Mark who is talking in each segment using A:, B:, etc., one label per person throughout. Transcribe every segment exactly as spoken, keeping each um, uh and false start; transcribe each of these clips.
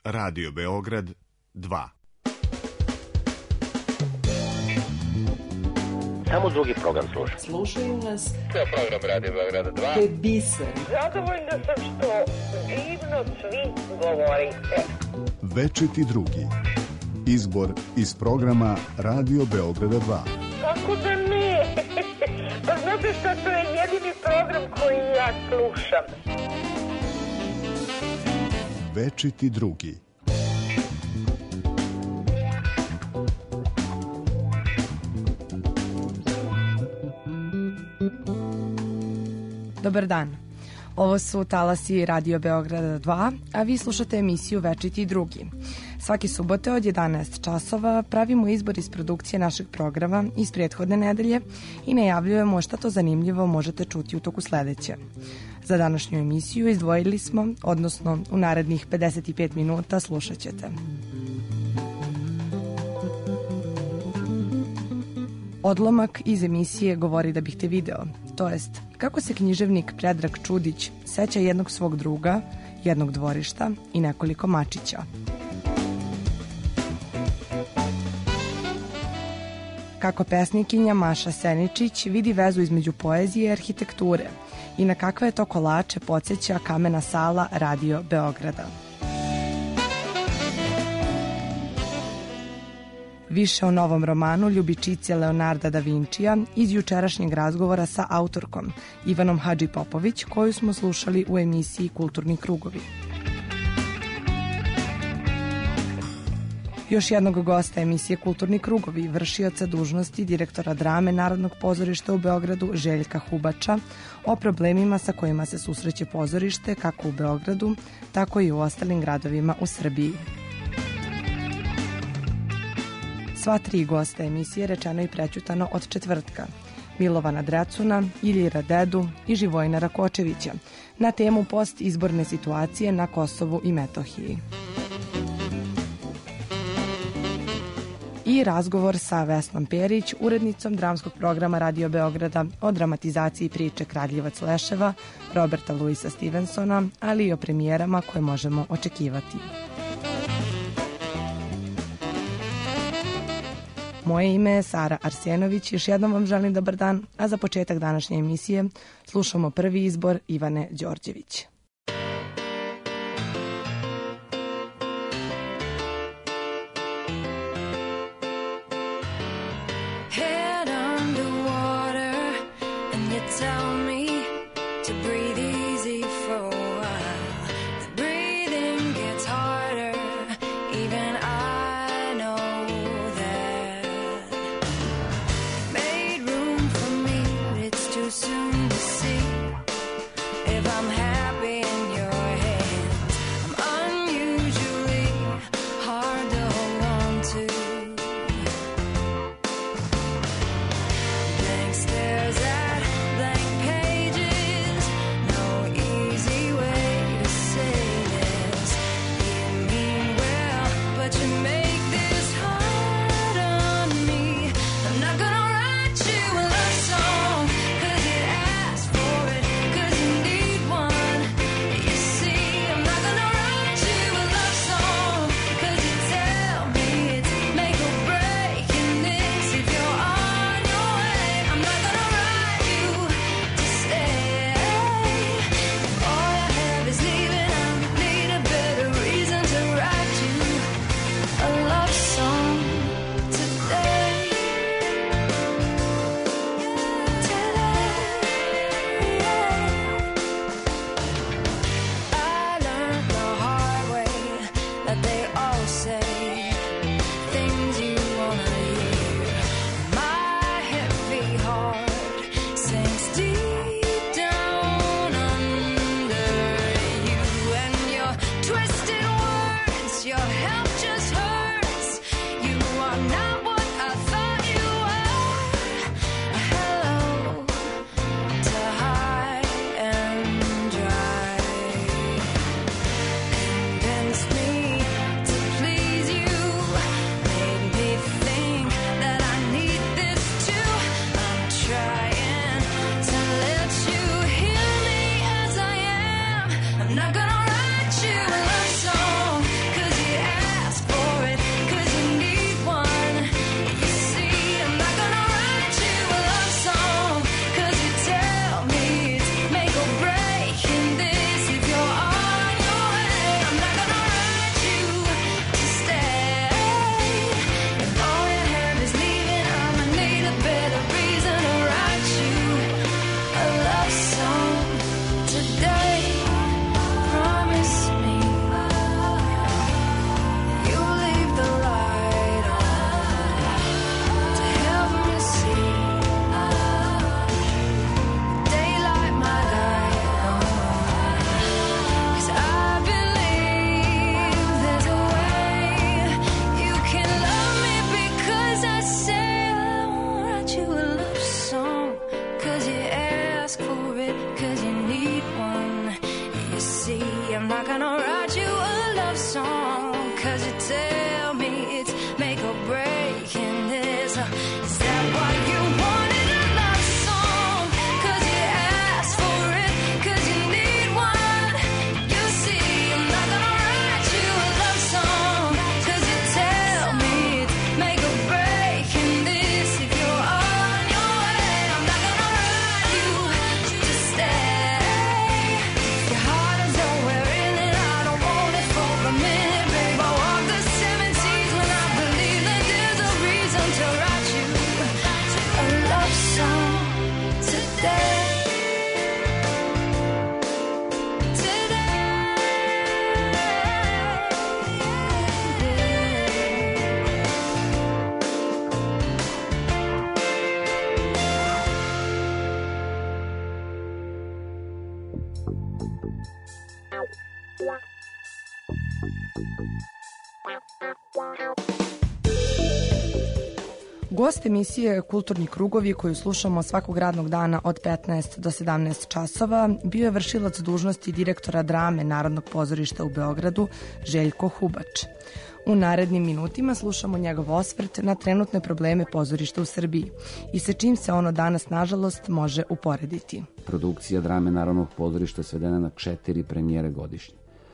A: Radio Beograd dva.
B: Samo drugi program sluša.
C: Slušaju nas.
B: To je program Radio Beograd dva.
C: To je biser.
D: Zadovoljna sam što divno svi govorite.
A: Večiti drugi. Izbor iz programa Radio Beograda dva.
D: Kako da ne? Pa znate šta, to je jedini program koji ja slušam.
A: Večiti drugi.
E: Dobar dan. Ovo su talasi Radio Beograda dva, a vi slušate emisiju Večiti drugi. Svake subote od jedanaest časova pravimo izbor iz produkcije našeg programa iz prethodne nedelje i najavljujemo šta to zanimljivo možete čuti u toku sledeće. Za današnju emisiju izdvojili smo, odnosno u narednih pedeset pet minuta slušat ćete. Odlomak iz emisije Govori da bih te video, to jest kako se književnik Predrag Čudić seća jednog svog druga, jednog dvorišta i nekoliko mačića. Kako pesnikinja Maša Seničić vidi vezu između poezije i arhitekture i na kakve je to kolače podsjeća kamena sala Radio Beograda. Više o novom romanu Ljubičice Leonarda da Vinčija iz jučerašnjeg razgovora sa autorkom Ivanom Hadži Popović, koju smo slušali u emisiji Kulturni krugovi. Još jednog gosta emisije Kulturni krugovi, vršioca dužnosti direktora drame Narodnog pozorišta u Beogradu Željka Hubača, o problemima sa kojima se susreće pozorište kako u Beogradu, tako i u ostalim gradovima u Srbiji. Sva tri gosta emisije rečeno i prećutano od četvrtka. Milovana Drecuna, Iljira Dedu i Živojina Rakočevića na temu post-izborne situacije na Kosovu i Metohiji. I razgovor sa Vesnom Perić, urednicom dramskog programa Radio Beograda o dramatizaciji priče Kradljevac Leševa, Roberta Louisa Stevensona, ali i o premijerama koje možemo očekivati. Moje ime je Sara Arsenović, još jednom vam želim dobar dan, a za početak današnje emisije slušamo prvi izbor Ivane Đorđević.
F: Head underwater and you tell me to breathe easy for a while. The breathing gets harder, even I know that. Made room for me, but it's too soon to see if I'm happy in your hands. I'm unusually hard to hold on to. Blank stares at blank pages, no easy way to say this. You mean well, but 'cause you tell me it's make or break. And there's a, is that why you wanted a love song? 'Cause you asked for it, 'cause you need one. You see, I'm not gonna write you a love song, 'cause you tell me it's make or break. And this, if you're on your way, I'm not gonna write you to stay. Your heart is nowhere in it, I don't want it for a minute, babe. I walk the seven seas when I believe that there's a reason to write you a love song today.
E: Gost emisije Kulturni krugovi koju slušamo svakog radnog dana od petnaest do sedamnaest časova bio je vršilac dužnosti direktora drame Narodnog pozorišta u Beogradu Željko Hubač. U narednim minutima slušamo njegov osvrt na trenutne probleme pozorišta u Srbiji i sa čim se ono danas, nažalost, može uporediti.
C: Produkcija drame Narodnog pozorišta svedena na četiri premijere godišnje.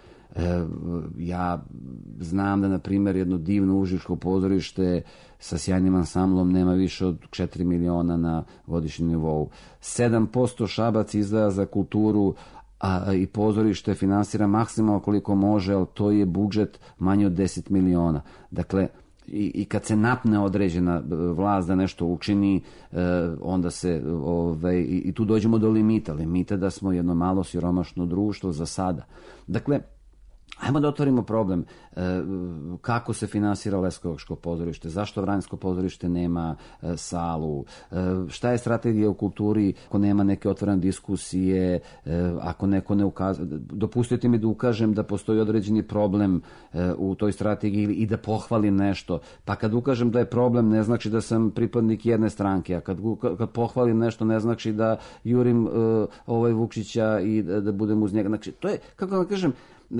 C: E, ja znam da, na primjer, jedno divno užičko pozorište sa sjajnim ansamblom nema više od četiri miliona na godišnjem nivou. sedam posto Šabac izdvaja za kulturu, a i pozorište finansira maksimalno koliko može, ali to je budžet manje od deset miliona. Dakle, i, i kad se napne određena vlast da nešto učini, e, onda se, ove, i, i tu dođemo do limita. Limita da smo jedno malo siromašno društvo za sada. Dakle, ajmo da otvorimo problem. E, kako se finansira Leskovačko pozorište, zašto Vranjsko pozorište nema e, salu, e, šta je strategija u kulturi ako nema neke otvorene diskusije, e, ako neko ne ukazuje. Dopustite mi da ukažem da postoji određeni problem e, u toj strategiji i da pohvalim nešto. Pa kad ukažem da je problem, ne znači da sam pripadnik jedne stranke, a kad, kad pohvalim nešto, ne znači da jurim e, ovaj Vukčića i da, da budem uz njega. Znači, to je, kako da kažem,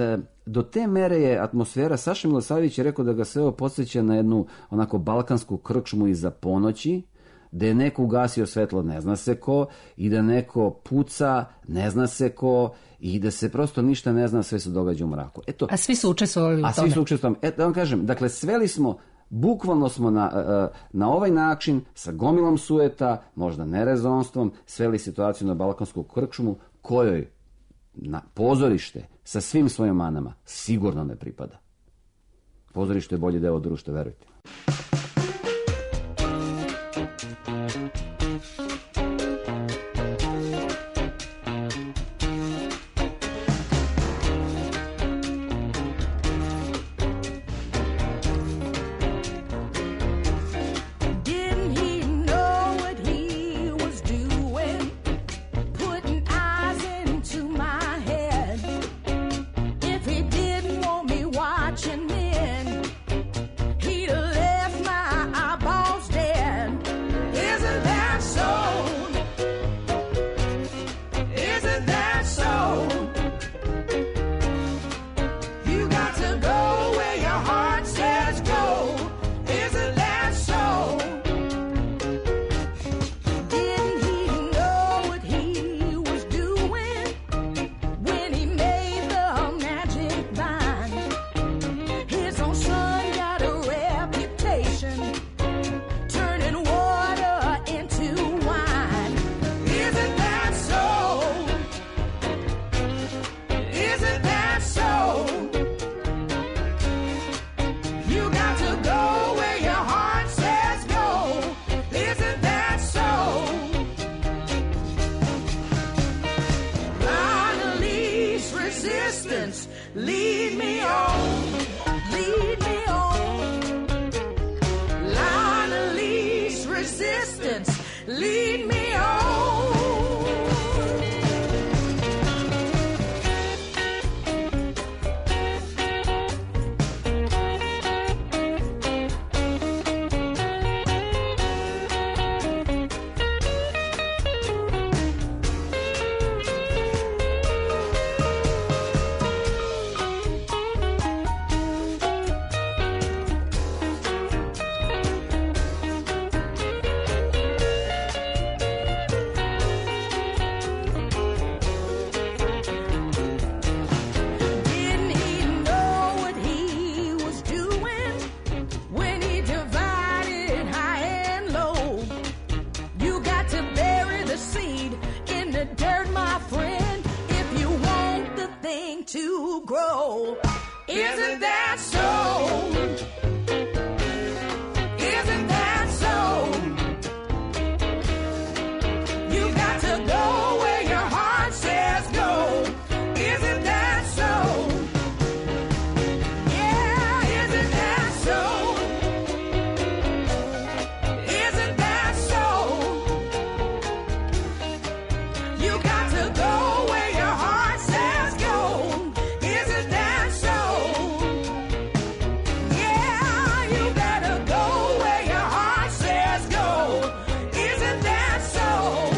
C: do te mere je atmosfera. Saša Milosavljević je rekao da ga sve ovo podsjeća na jednu onako balkansku krčmu iza ponoći, da je neko ugasio svetlo, ne zna se ko, i da neko puca, ne zna se ko, i da se prosto ništa ne zna, sve se događa u mraku. Eto,
G: a svi su učestvovali u tome.
C: A svi su učestvovali. Eto, da vam kažem, dakle, sveli smo, bukvalno smo na, na ovaj način, sa gomilom sujeta, možda nerezonstvom, sveli situaciju na balkansku krčmu, kojoj na pozorište sa svim svojim manama sigurno ne pripada. Pozorište je bolji deo društva, verujte.
F: If he didn't want me watching then, he'd have left Isn't that so? Isn't that so? You got to go where your heart says go. Isn't that so? Yeah, isn't that so? Isn't that so? You got to go where your heart says go. Isn't that so? Yeah, you better go where your heart says go. Isn't that so?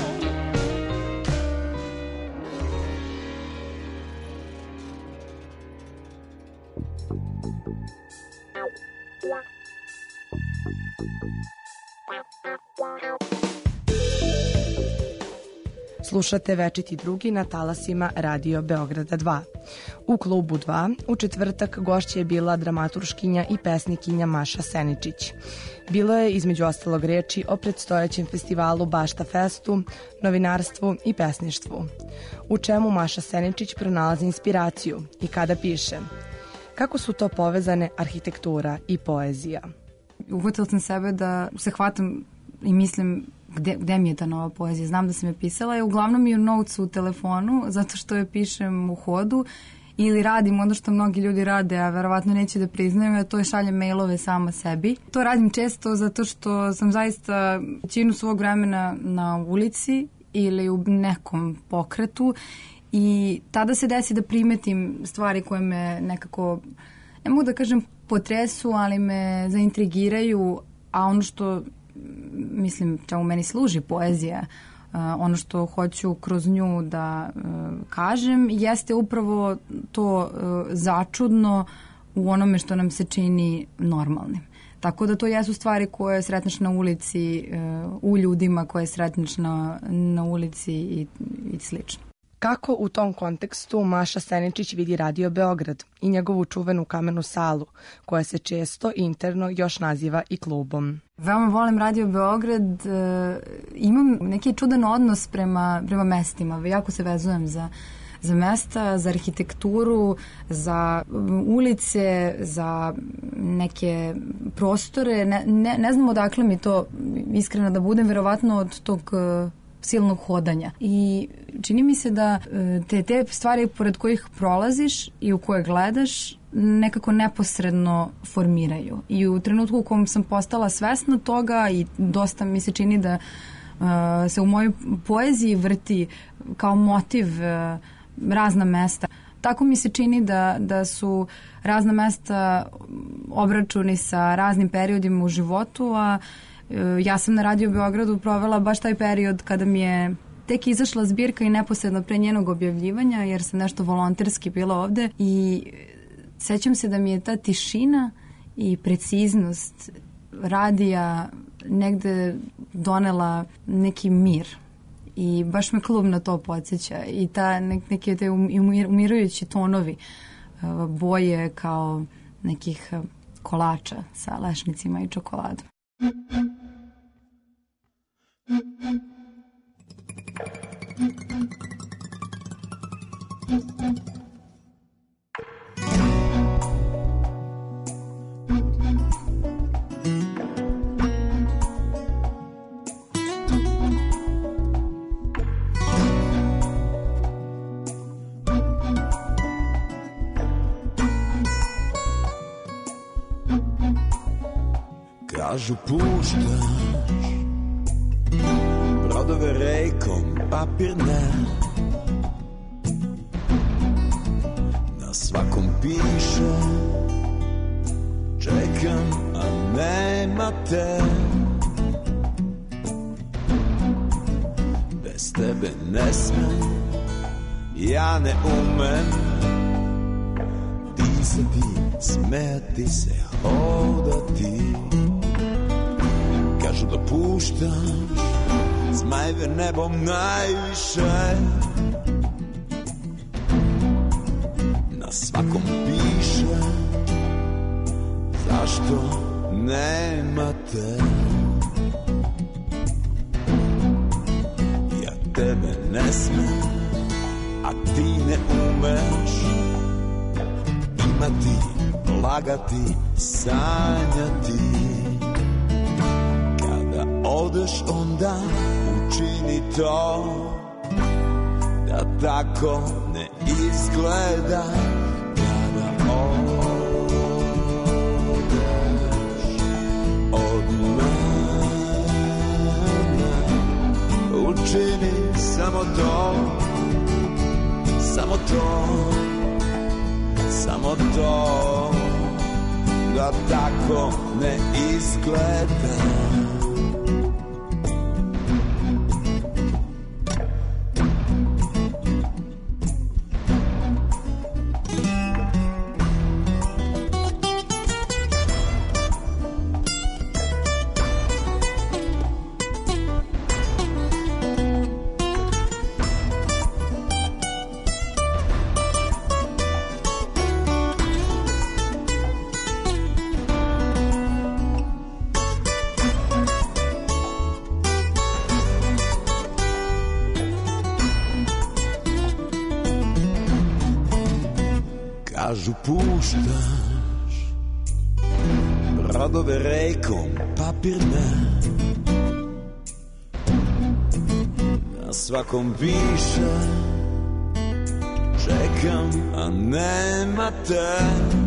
E: Slušate Večiti drugi na talasima Radio Beograda dva. U klubu dva u četvrtak gošća je bila dramaturškinja i pesnikinja Maša Seničić. Bilo je između ostalog reči o predstojećem festivalu Bašta Festu, novinarstvu i pesništvu. U čemu Maša Seničić pronalazi inspiraciju i kada piše? Kako su to povezane arhitektura i poezija?
G: Uhvatila sam sebe da se hvatam i mislim gde, gde mi je ta nova poezija. Znam da sam je pisala i uglavnom i u notes u telefonu, zato što je pišem u hodu ili radim ono što mnogi ljudi rade, a verovatno neće da priznaju, a to je šaljem mailove sama sebi. To radim često zato što sam zaista većinu svog vremena na ulici ili u nekom pokretu i tada se desi da primetim stvari koje me nekako, ne mogu da kažem potresu, ali me zaintrigiraju, a ono što mislim čemu meni služi poezija, uh, ono što hoću kroz nju da uh, kažem, jeste upravo to uh, začudno u onome što nam se čini normalnim. Tako da to jesu stvari koje sretneš na ulici, uh, u ljudima koje sretneš na, na ulici i, i slično.
E: Kako u tom kontekstu Maša Seničić vidi Radio Beograd i njegovu čuvenu kamenu salu, koja se često interno još naziva i klubom?
G: Veoma volim Radio Beograd, e, imam neki čudan odnos prema, prema mestima, jako se vezujem za, za mesta, za arhitekturu, za ulice, za neke prostore, ne, ne, ne znam odakle mi to, iskreno da budem, verovatno od tog silnog hodanja. I čini mi se da te, te stvari pored kojih prolaziš i u koje gledaš nekako neposredno formiraju. I u trenutku u kom sam postala svesna toga i dosta mi se čini da uh, se u mojoj poeziji vrti kao motiv uh, razna mesta. Tako mi se čini da, da su razna mesta obračuni sa raznim periodima u životu, a ja sam na Radio Beogradu provela baš taj period kada mi je tek izašla zbirka i neposredno pre njenog objavljivanja, jer sam nešto volonterski bila ovde i sećam se da mi je ta tišina i preciznost radija negde donela neki mir. I baš me klub na to podsjeća i ta neke te umirujući tonovi, boje kao nekih kolača sa lešnicima i čokoladom.
H: Kažu puštaš brodove rejkom, papir ne. Na svakom piše čekam, a nema te. Bez tebe ne smem, ja ne umem disati, smeti se, hodati. Kažu da puštaš zmajeve nebom najviše. Na svakom piše zašto nema te. Ja tebe ne smem, a ti ne umeš. imati, lagati, sanjati. Kada odeš onda učini to, da tako ne izgleda. Kada odeš od mene, učini samo to, samo to, samo to, da tako ne izgleda. Kažu puštaš brodove rekom papirne, na svakom piše čekam, a nema te.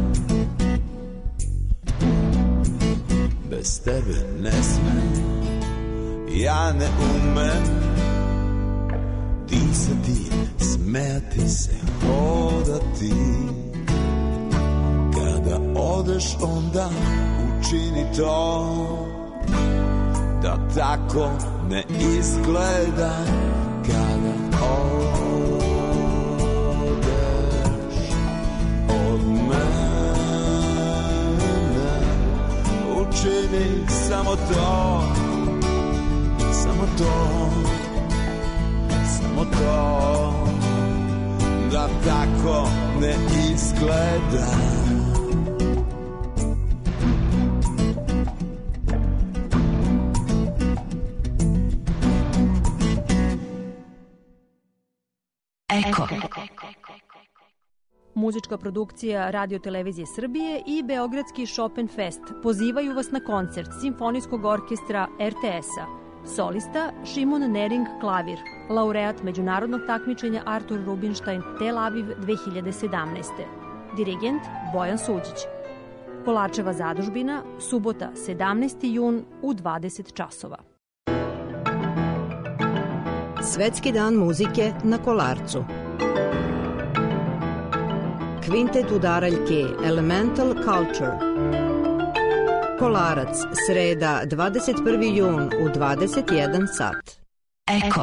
H: Bez tebe ne smem, ja ne umem disati, smejati se, hodati. Kada odeš onda učini to, da tako ne izgleda. Kada odeš od mene, učini samo to, samo to, samo to, da tako ne izgleda.
I: Eko. Muzička produkcija Radio Televizije Srbije i Beogradski Chopin Fest pozivaju vas na koncert Simfonijskog orkestra er te es-a. Solista Šimon Nering klavir, laureat međunarodnog takmičenja Artur Rubinstein Tel Aviv dve hiljade sedamnaeste. Dirigent Bojan Suđić. Kolarčeva zadužbina, subota sedamnaesti jun u dvadeset časova.
J: Svetski dan muzike na Kolarcu. Kvintet udaraljke Elemental Culture. Kolarac, sreda, dvadeset prvi jun u dvadeset jedan sat.
I: Eko.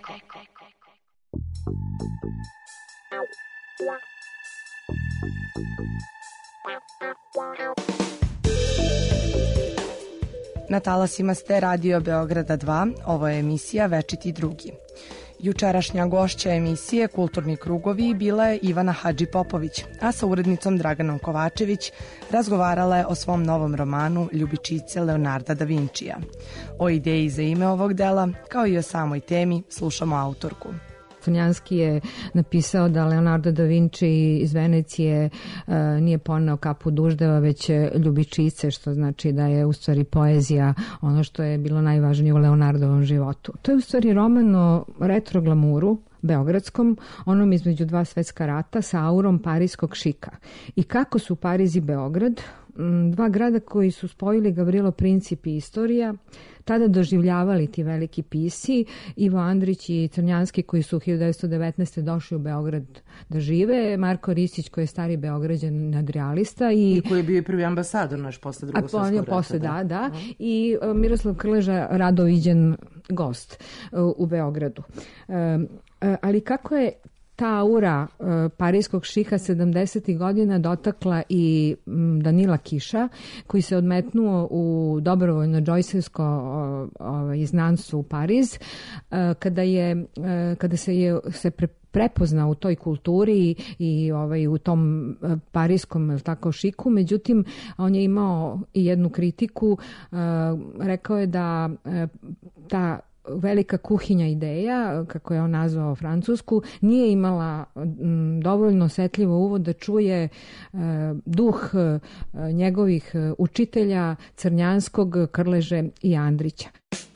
E: Na talasima ste Radio Beograda dva, ovo je emisija Večiti drugi. Jučerašnja gošća emisije Kulturni krugovi bila je Ivana Hadži Popović, a sa urednicom Draganom Kovačević razgovarala je o svom novom romanu Ljubičice Leonarda da Vinčija. O ideji za ime ovog dela, kao i o samoj temi, slušamo autorku.
K: Crnjanski je napisao da Leonardo da Vinci iz Venecije uh, nije poneo kapu duždeva, već ljubičice, što znači da je u stvari poezija ono što je bilo najvažnije u Leonardovom životu. To je u stvari roman o retro glamuru, beogradskom, onom između dva svetska rata sa aurom parijskog šika. I kako su Pariz i Beograd, dva grada koji su spojili Gavrilo Princip i istorija, tada doživljavali ti veliki pisci, Ivo Andrić i Crnjanski koji su hiljadu devetsto devetnaeste. došli u Beograd da žive, Marko Ristić koji je stari Beograđan nadrealista. I,
L: I koji je bio i prvi ambasador naš posle drugog svjetskog rata.
K: Posle, da, da. Uh-huh. I uh, Miroslav Krleža rado viđen gost uh, u Beogradu. Uh, uh, ali kako je ta aura uh, parijskog šiha sedamdesetih godina dotakla i um, Danila Kiša, koji se odmetnuo u dobrovoljno džojsevsko uh, iznanstvo u Pariz, uh, kada je uh, kada se je se pre, prepoznao u toj kulturi i, i ovaj, u tom uh, parijskom tako šiku. Međutim, on je imao i jednu kritiku, uh, rekao je da uh, ta velika kuhinja ideja, kako je on nazvao Francusku, nije imala m, dovoljno osetljivo uvo da čuje e, duh e, njegovih učitelja Crnjanskog, Krleže i Andrića.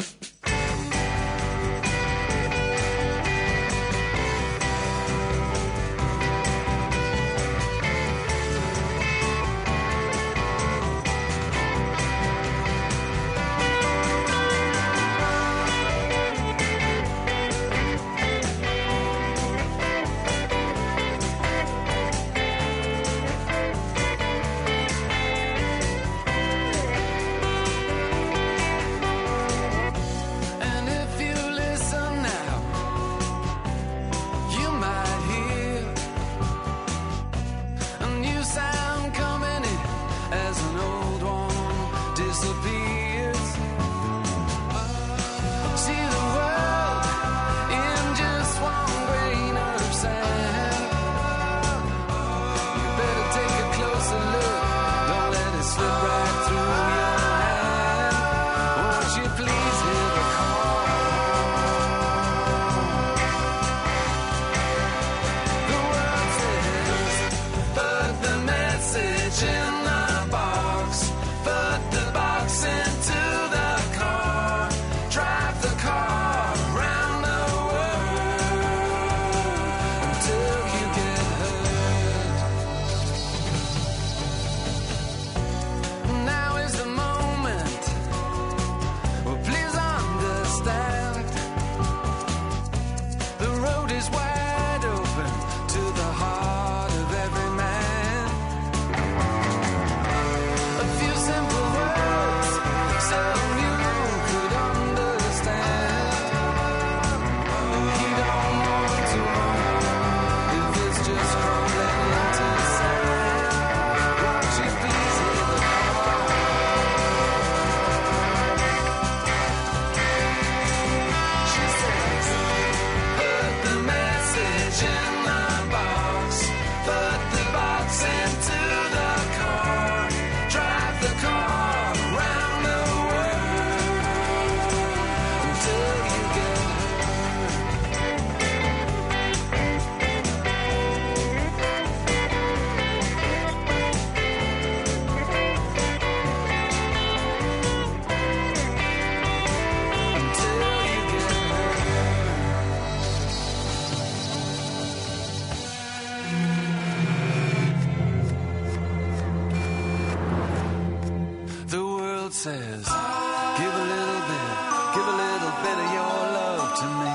H: Says, give a little bit, give a little bit of your love to me,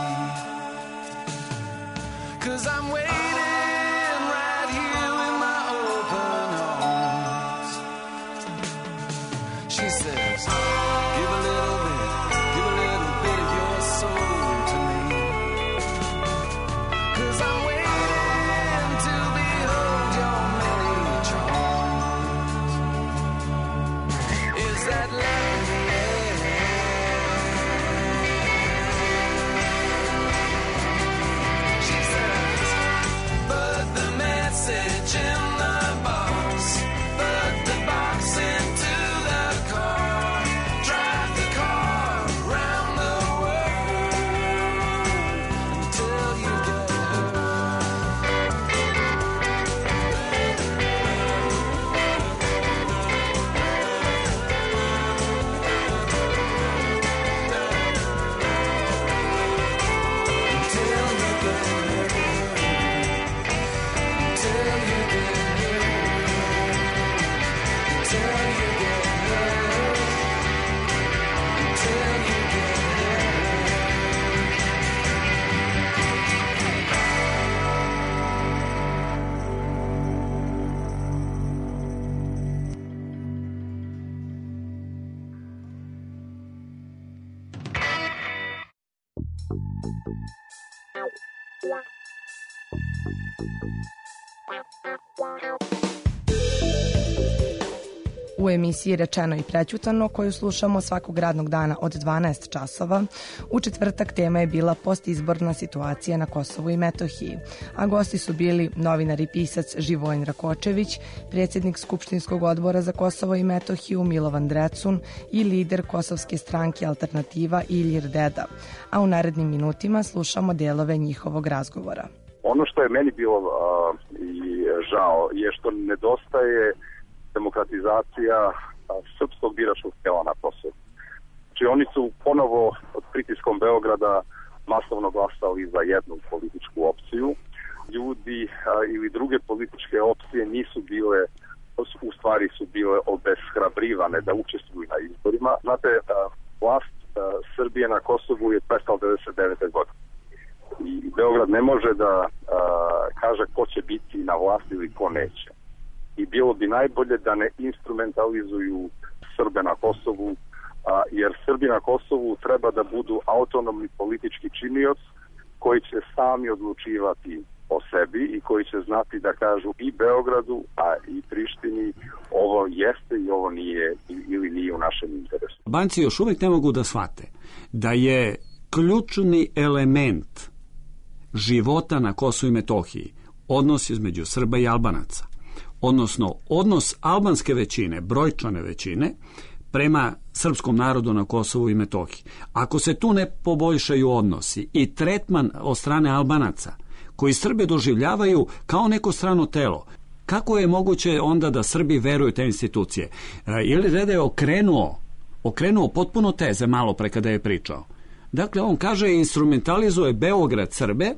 H: 'cause I'm waiting right here with my open arms. She says, give a little bit, give a little bit of your soul to me, 'cause I'm waiting to behold your many charms. Is that love in the air? She says, put the message in the box, put the box into the car, drive the car around the world until you get
E: U emisiji Rečeno i prećutano, koju slušamo svakog radnog dana od dvanaest časova, u četvrtak tema je bila postizborna situacija na Kosovu i Metohiji, a gosti su bili novinar i pisac Živojin Rakočević, predsjednik Skupštinskog odbora za Kosovo i Metohiju Milovan Drecun i lider kosovske stranke Alternativa Ilir Deda, a u narednim minutima slušamo delove njihovog razgovora.
M: Ono što je meni bilo a, i žao je što nedostaje demokratizacija a, srpskog biračkog tela na Kosovu. Znači oni su ponovo pod pritiskom Beograda masovno glasali za jednu političku opciju. Ljudi a, ili druge političke opcije nisu bile, u stvari su bile obeshrabrivane da učestvuju na izborima. Znate, a, vlast a, Srbije na Kosovu je prestala devedeset devete godine. I Beograd ne može da a, kaže ko će biti na vlasti ili ko neće. I bilo bi najbolje da ne instrumentalizuju Srbe na Kosovu, a, jer Srbi na Kosovu treba da budu autonomni politički činioc koji će sami odlučivati o sebi i koji će znati da kažu i Beogradu, a i Prištini ovo jeste i ovo nije ili nije u našem interesu.
N: Albanci još uvijek ne mogu da shvate da je ključni element života na Kosovu i Metohiji odnos između Srba i Albanaca, odnosno odnos albanske većine, brojčane većine, prema srpskom narodu na Kosovu i Metohiji. Ako se tu ne poboljšaju odnosi i tretman od strane Albanaca, koji Srbe doživljavaju kao neko strano telo, kako je moguće onda da Srbi veruju te institucije? Ilir Deda je okrenuo, okrenuo potpuno teze malo pre kada je pričao. Dakle, on kaže instrumentalizuje Beograd Srbe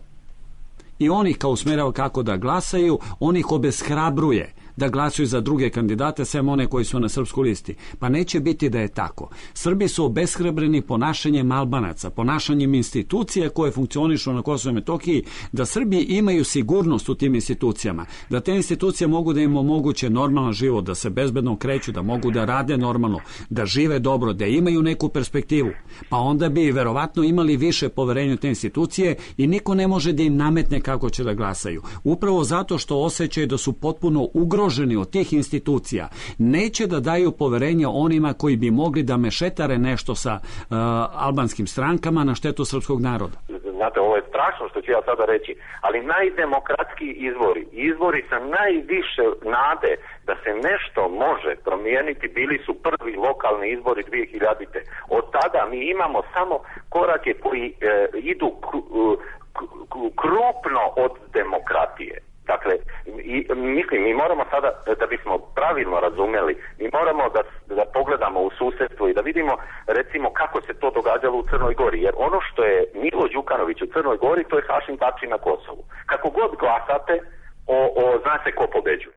N: i on ih kao usmerava kako da glasaju, on ih obeshrabruje da glasuju za druge kandidate, sem one koji su na srpskoj listi. Pa neće biti da je tako. Srbi su obeshrabreni ponašanjem Albanaca, ponašanjem institucija koje funkcionišu na Kosovu i Metohiji, da Srbi imaju sigurnost u tim institucijama, da te institucije mogu da im omoguće normalan život, da se bezbedno kreću, da mogu da rade normalno, da žive dobro, da imaju neku perspektivu. Pa onda bi verovatno imali više poverenja u te institucije i niko ne može da im nametne kako će da glasaju. Upravo zato što osjećaju da su potpuno ugroženi od tih institucija, neće da daju poverenje onima koji bi mogli da mešetare nešto sa uh, albanskim strankama na štetu srpskog naroda.
B: Znate, ovo je strašno što ću ja sada reći, ali najdemokratski izbori, izbori sa najviše nade da se nešto može promijeniti, bili su prvi lokalni izbori dvije hiljadite. Od tada mi imamo samo korake koji e, idu k, k, k, krupno od demokratije. Dakle, i, mislim, mi moramo sada, da bismo pravilno razumjeli, mi moramo da, da pogledamo u susjedstvo i da vidimo, recimo, kako se to događalo u Crnoj Gori. Jer ono što je Milo Đukanović u Crnoj Gori, to je Hašim Tači na Kosovu. Kako god glasate, o, o, zna se ko pobeđuje.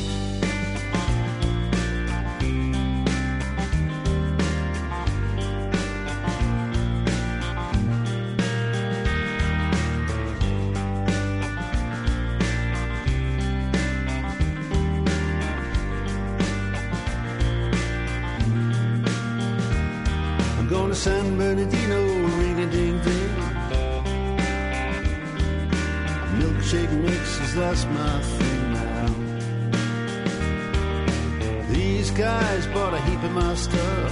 O: Going to San Bernardino, ring-a-ding-ding. Milkshake mixes, that's my thing now. These guys bought a heap of my stuff,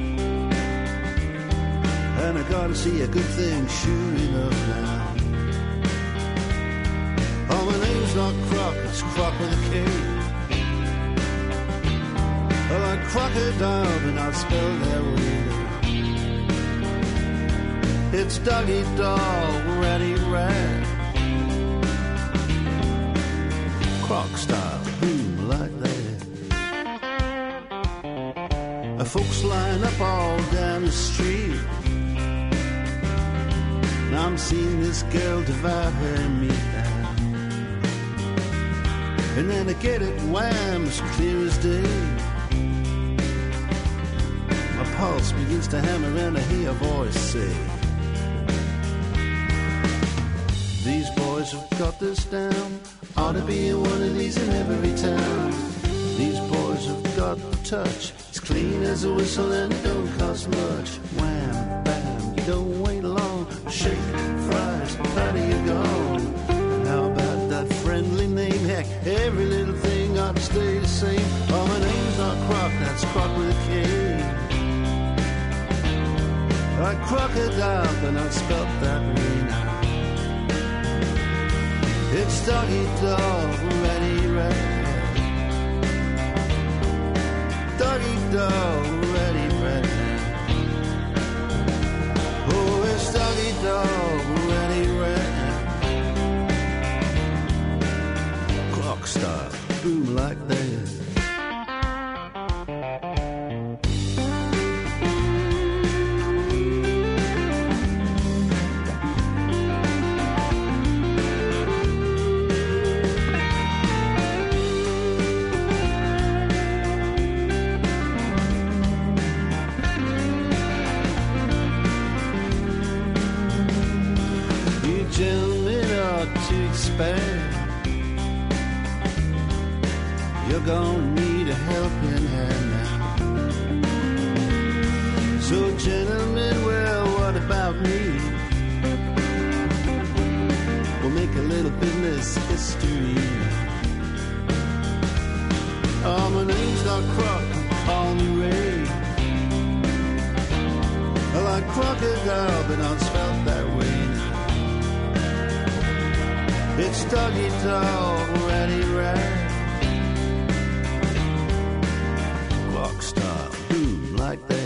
O: and I gotta see a good thing sure enough now. Oh, my name's not Croc, it's Croc with a K. Well, like crocodile, but not spelled that way. It's Doggy Dog, Ratty Rat, Croc style, boom, like that. Uh, folks line up all down the street. Now I'm seeing this girl devour her meat. And then I get it wham, as clear as day. My pulse begins to hammer and I hear a voice say, these boys have got this down. Ought to be in one of these in every town. These boys have got the touch. It's clean as a whistle and it don't cost much. Wham, bam, you don't wait long. Shake, fries, how do you go? And how about that friendly name? Heck, every little thing ought to stay the same. Oh, my name's not Croc, that's that's croc with a K. Like crocodile, but not spelt that way now. It's doggy dog, ready, ready. Doggy dog, ready, ready. Oh, it's doggy dog, ready, ready. Clock style, boom like that. You're gonna need a helping hand now. So gentlemen, well, what about me? We'll make a little business history. Oh, my name's not Croc, call me Ray. I like crocodile, but not spelled that way now. It's doggy dog, ready, right? Clock style, boom like that.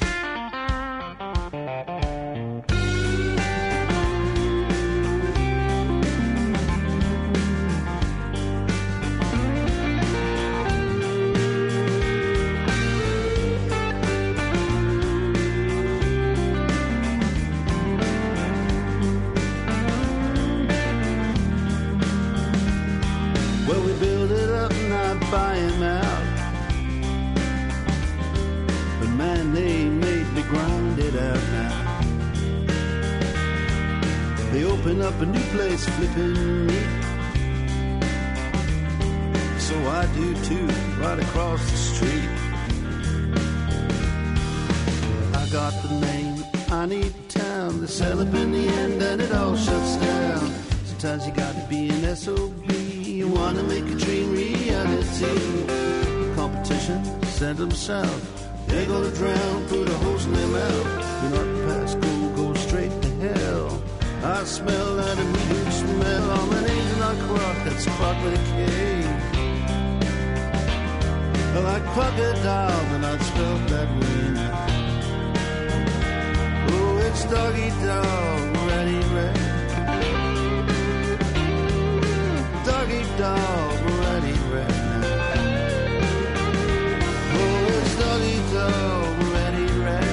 O: Up a new place flipping meat. So I do too, right across the street. I got the name, I need the town. They sell up in the end and it all shuts down. Sometimes you gotta be an S O B. You wanna make a dream reality. Competition, send them south. They're gonna drown, put a hose in their mouth. You're not past go, go straight to hell. I smell that immediate smell. Oh, my name's not Croc, that's Croc with a K. I like crocodile, but not spelled that way now. Oh, it's doggy dog, ready, ready. Doggy dog, ready, ready now. Oh, it's doggy dog, ready, ready.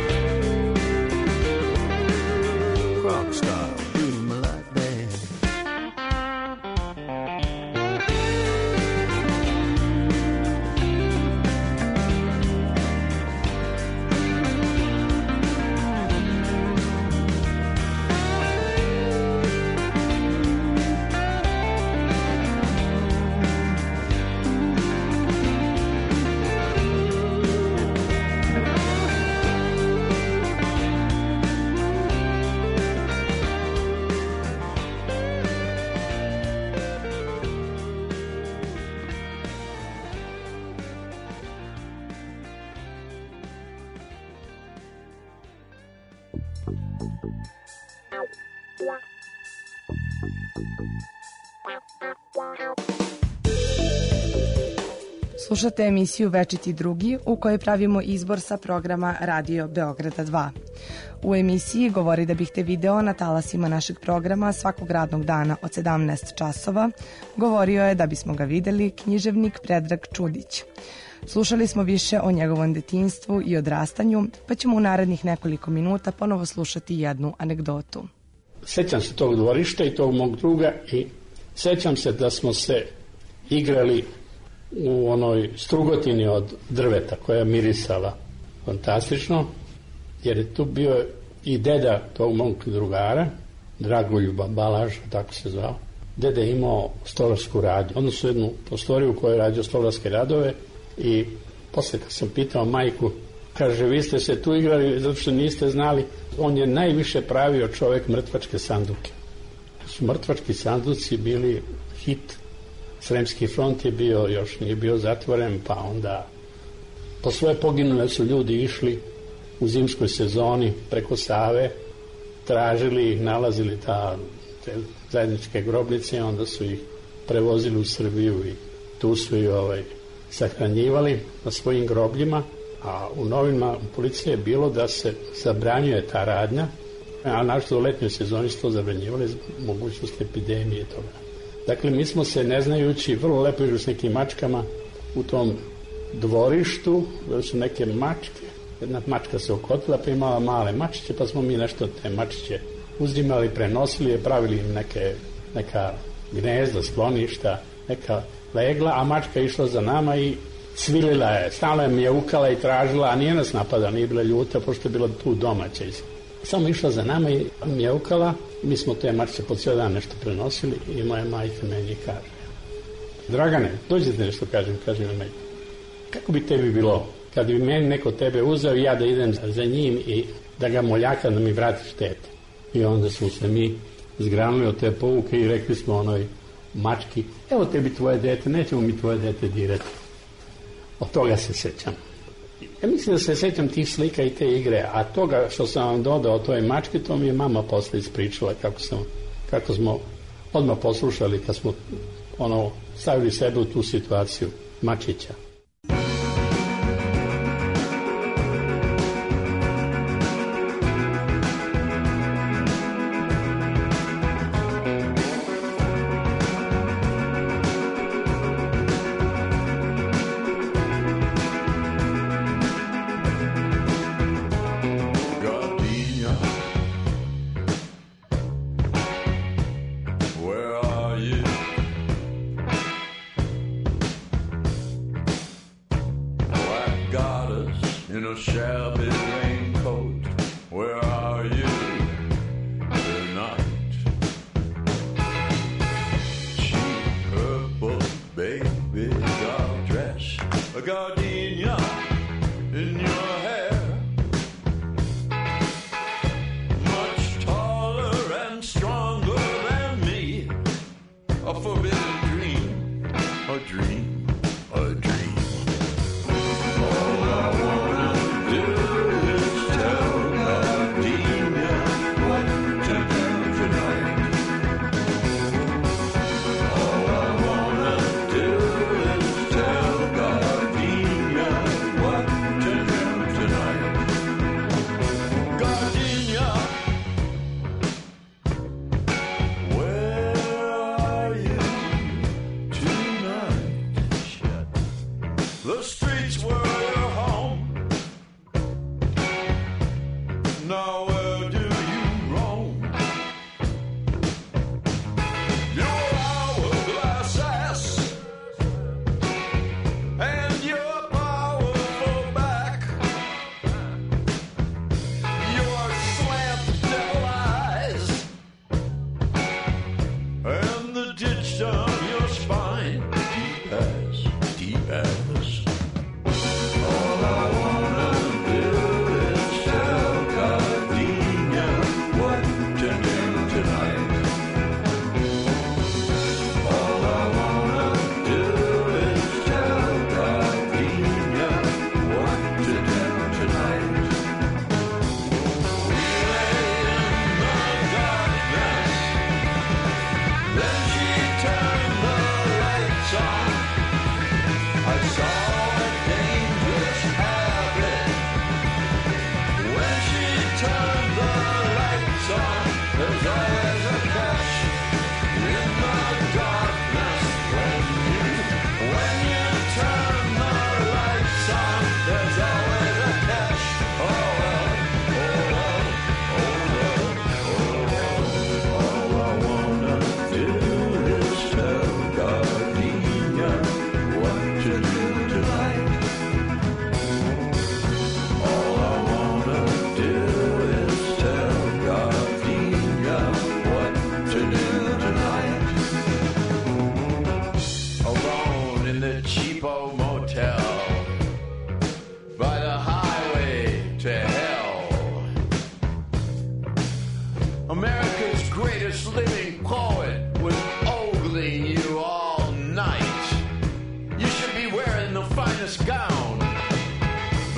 O: Croc style, boom like that.
E: Slušate emisiju Večiti drugi u kojoj pravimo izbor sa programa Radio Beograda dva. U emisiji Govori da bih te video na talasima našeg programa svakog radnog dana od sedamnaest časova govorio je da bismo ga videli književnik Predrag Čudić. Slušali smo više o njegovom detinjstvu i odrastanju, pa ćemo u narednih nekoliko minuta ponovo slušati jednu anegdotu.
P: Sećam se tog dvorišta i tog mog druga i sećam se da smo se igrali u onoj strugotini od drveta koja je mirisala fantastično, jer je tu bio i deda tog mog drugara, Dragoljuba Balaža, tako se zvao. Deda je imao stolarsku radnju, odnosno jednu prostoriju u kojoj je radio stolarske radove i posle kad sam pitao majku, kaže, vi ste se tu igrali zato što niste znali, on je najviše pravio čovek mrtvačke sanduke. Su mrtvački sanduci bili hit. Sremski front je bio, još nije bio zatvoren, pa onda Po svoje poginule su ljudi išli u zimskoj sezoni preko Save, tražili, nalazili ta, te zajedničke grobnice, onda su ih prevozili u Srbiju i tu su ih ovaj, sahranjivali na svojim grobljima, a u novinama policije je bilo da se zabranjuje ta radnja, a našto u letnjoj sezoni su to zabranjivali zbog mogućnosti epidemije i toga. Dakle, mi smo se, ne znajući, vrlo lepo išli s nekim mačkama u tom dvorištu, da su neke mačke, jedna mačka se okotila, pa imala male mačiće, pa smo mi nešto te mačiće uzimali, prenosili je, pravili im neke, neka gnezda, skloništa, neka legla, a mačka je išla za nama i cvilila je, stalno je mjeukala i tražila, a nije nas napada, nije bila ljuta, pošto je bila tu domaća. Samo išla za nama i mjeukala, mi smo te mačiće po cijel dan nešto prenosili i moja majka meni kaže: Dragane, dođete nešto, kažem, kažem na meni. Kako bi tebi bilo kad bi meni neko tebe uzeo i ja da idem za njim i da ga moljaka da mi vratiš tete? I onda smo se mi zgranuli od te povuke i rekli smo onoj mački: evo tebi tvoje dete, nećemo mi tvoje dete dirati. Od toga se sećam. Ja mislim da se sećam tih slika i te igre, a toga što sam vam dodao toj mački, to mi je mama posle ispričala kako, sam, kako smo odmah poslušali kad smo ono, stavili sebe u tu situaciju mačića.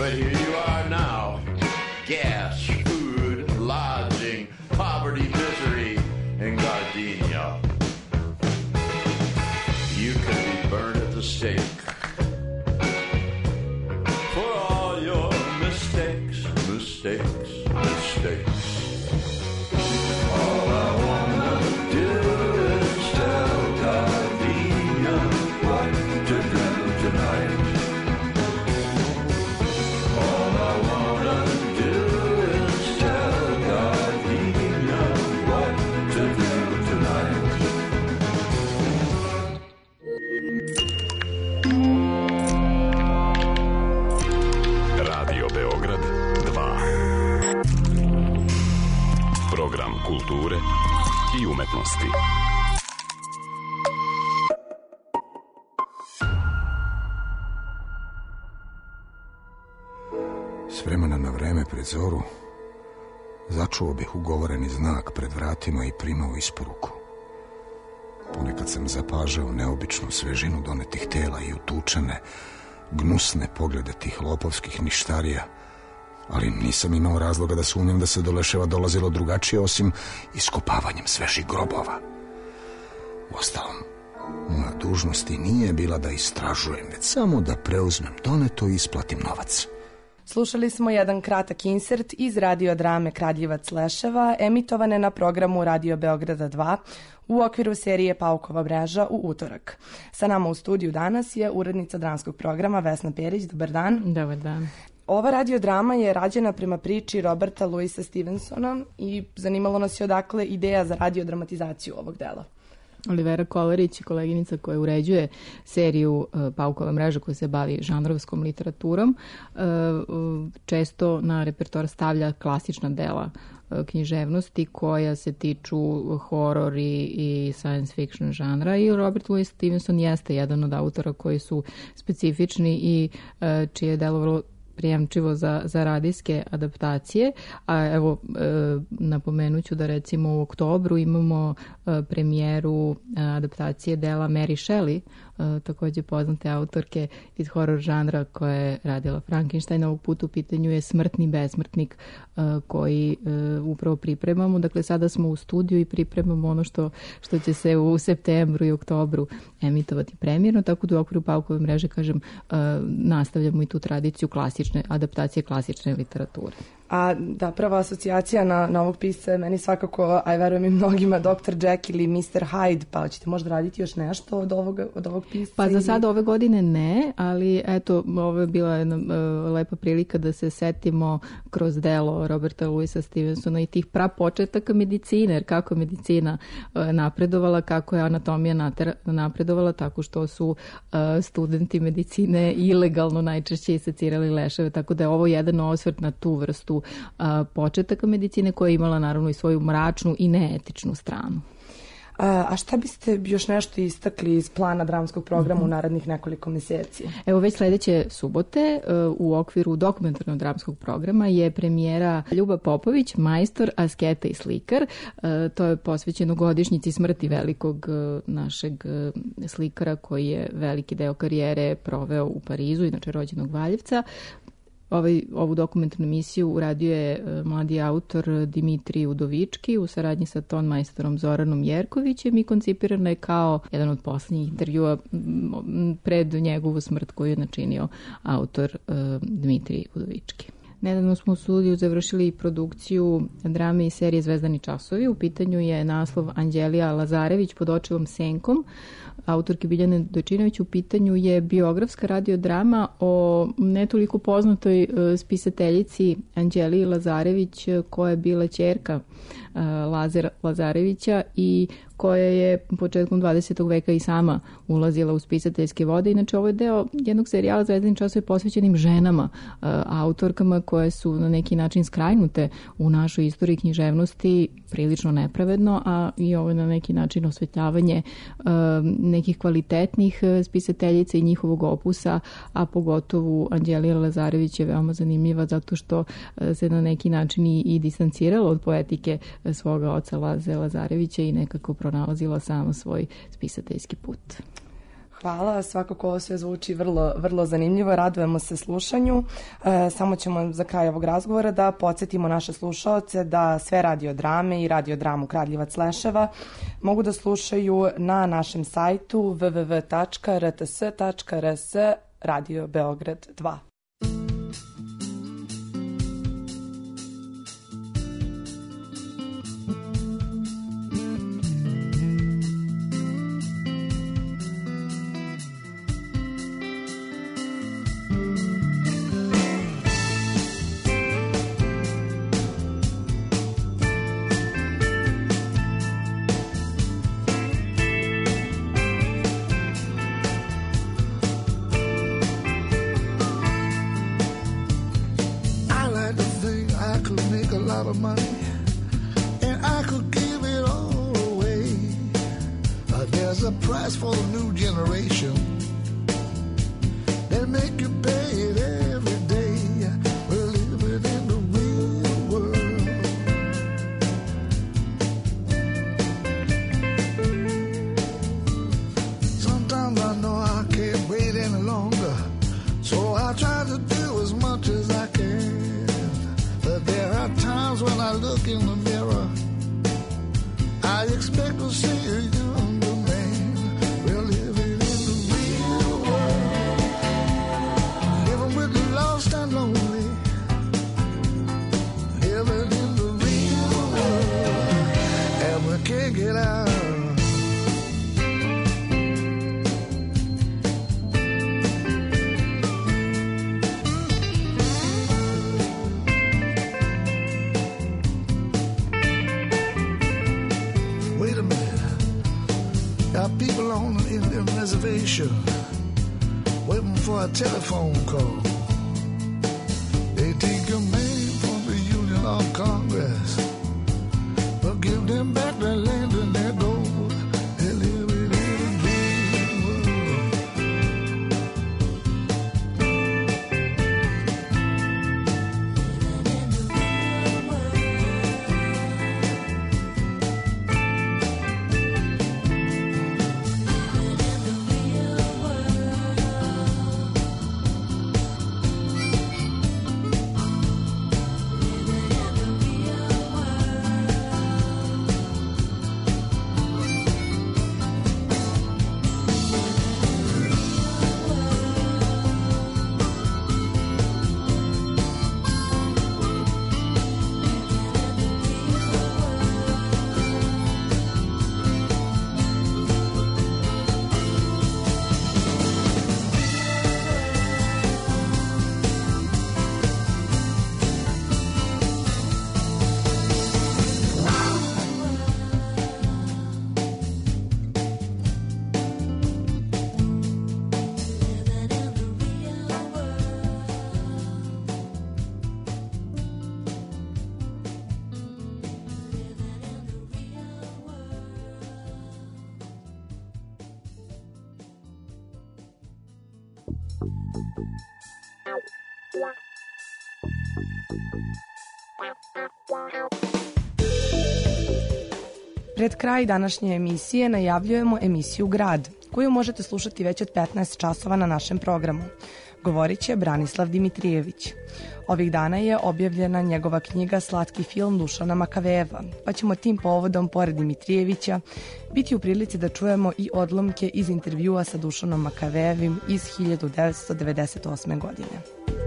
Q: But here you are now. Gas, food, lodging, poverty, misery, and gardenia. You can be burned at the stake for all your mistakes, mistakes, mistakes. All I wanna do is tell gardenia what to do tonight. All I wanna do is tell gardenia what to do tonight.
R: Radio Beograd dva. Program kulture i umetnosti.
S: S vremena na vreme pred zoru začuo bih ugovoreni znak pred vratima i primao isporuku. Ponekad sam zapažao neobičnu svežinu donetih tela i utučene, gnusne poglede tih lopovskih ništarija, ali nisam imao razloga da sumnjam da se do Leševa dolazilo drugačije osim iskopavanjem svežih grobova. Uostalom, moja dužnost i nije bila da istražujem, već samo da preuzmem doneto i isplatim novac.
E: Slušali smo jedan kratak insert iz radiodrame Kradljivac Leševa, emitovane na programu Radio Beograda dva u okviru serije Paukova mreža u utorak. Sa nama u studiju danas je urednica dramskog programa Vesna Perić. Dobar dan.
K: Dobar dan.
E: Ova radiodrama je rađena prema priči Roberta Louisa Stevensona i zanimalo nas je odakle ideja za radiodramatizaciju ovog dela.
K: Olivera Kolarić, koleginica koja uređuje seriju uh, Paukova mreža koja se bavi žanrovskom literaturom, uh, često na repertoar stavlja klasična dela uh, književnosti koja se tiču horor i, i science fiction žanra i Robert Louis Stevenson jeste jedan od autora koji su specifični i uh, čije je delo vrlo prijemčivo za, za radijske adaptacije, a evo e, napomenut ću da recimo u oktobru imamo e, premijeru e, adaptacije dela Mary Shelley, e, takođe poznate autorke iz horor žanra koja je radila Frankenstein. Ovog puta u pitanju je Smrtni besmrtnik e, koji e, upravo pripremamo. Dakle, sada smo u studiju i pripremamo ono što, što će se u septembru i oktobru emitovati premijerno, tako da u okviru Paukove mreže, kažem, e, nastavljamo i tu tradiciju klasične adaptacije klasične literature.
E: A da, prva asocijacija na, na ovog pisca je meni svakako, a verujem i mnogima, doktor Jekyll i mister Hyde, pa ćete možda raditi još nešto od ovog, od ovog pisca?
K: Pa za sad ove godine ne, ali eto, ovo je bila jedna uh, lepa prilika da se setimo kroz delo Roberta Louisa Stevensona i tih prapočetaka medicine, jer kako je medicina uh, napredovala, kako je anatomija natera, napredovala, tako što su uh, studenti medicine ilegalno najčešće isecirali leševe, tako da je ovo jedan osvrt na tu vrstu a, početaka medicine koja je imala naravno i svoju mračnu i neetičnu stranu.
E: A, a šta biste još nešto istakli iz plana dramskog programa mm-hmm. u narednih nekoliko meseci?
K: Evo već sledeće subote uh, u okviru dokumentarnog dramskog programa je premijera Ljuba Popović, majstor, asketa i slikar. Uh, to je posvećeno godišnjici smrti velikog uh, našeg uh, slikara koji je veliki deo karijere proveo u Parizu, inače rođenog Valjevca. Ovaj, ovu dokumentarnu emisiju uradio je uh, mladi autor Dimitrij Udovički u saradnji sa ton majstorom Zoranom Jerkovićem i koncipirana je kao jedan od poslednjih intervjua m, pred njegovu smrt koju je načinio autor uh, Dimitrij Udovički. Nedavno smo u studiju završili produkciju drame i serije Zvezdani časovi. U pitanju je naslov Anđelija Lazarević pod očevom senkom, autorke Biljane Dojčinović. U pitanju je biografska radiodrama o netoliko poznatoj spisateljici Anđeliji Lazarević koja je bila ćerka Lazara Lazarevića i koja je početkom dvadesetog veka i sama ulazila u spisateljske vode. Inače, ovo je deo jednog serijala Zvezdani časovi posvećenim ženama, autorkama koje su na neki način skrajnute u našoj istoriji književnosti prilično nepravedno, a i ovo je na neki način osvetljavanje nekih kvalitetnih spisateljica i njihovog opusa, a pogotovo Anđelija Lazarević je veoma zanimljiva zato što se na neki način i, i distancirala od poetike svoga oca Laze Lazarevića i nekako pronalazila sama svoj spisateljski put.
E: Hvala, svakako ovo sve zvuči vrlo, vrlo zanimljivo, radujemo se slušanju. E, samo ćemo za kraj ovog razgovora da podsjetimo naše slušaoce da sve radiodrame i radiodramu Kradljevac Leševa mogu da slušaju na našem sajtu w w w tačka r t s tačka r s Radio Beograd dva.
T: Of money, and I could give it all away. Uh, there's a price for the new generation. They make you pay it every day. We're living in the real world. Sometimes I know I can't wait any longer, so I try to do as much as I can. But there are times when I look in the mirror, I expect to see a younger man. We're living in the real world, living with the lost and lonely, living in the real world, and we can't get out. People on the Indian reservation waiting for a telephone call. They take a man from the Union of Congress, but give them back their land and their gold. They live in a dream world.
E: Pred kraj današnje emisije najavljujemo emisiju Grad, koju možete slušati već od petnaest časova na našem programu. Govorit će Branislav Dimitrijević. Ovih dana je objavljena njegova knjiga Slatki film Dušana Makavejeva, pa ćemo tim povodom, pored Dimitrijevića, biti u prilici da čujemo i odlomke iz intervjua sa Dušanom Makavejevim iz hiljadu devetsto devedeset osme. godine.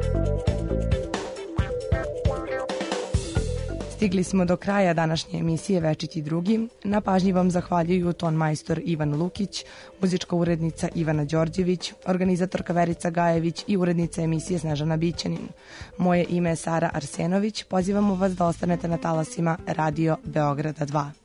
E: Stigli smo do kraja današnje emisije Večiti drugi. Na pažnji vam zahvaljuju ton majstor Ivan Lukić, muzička urednica Ivana Đorđević, organizatorka Verica Gajević i urednica emisije Snežana Bićanin. Moje ime je Sara Arsenović. Pozivamo vas da ostanete na talasima Radio Beograda dva.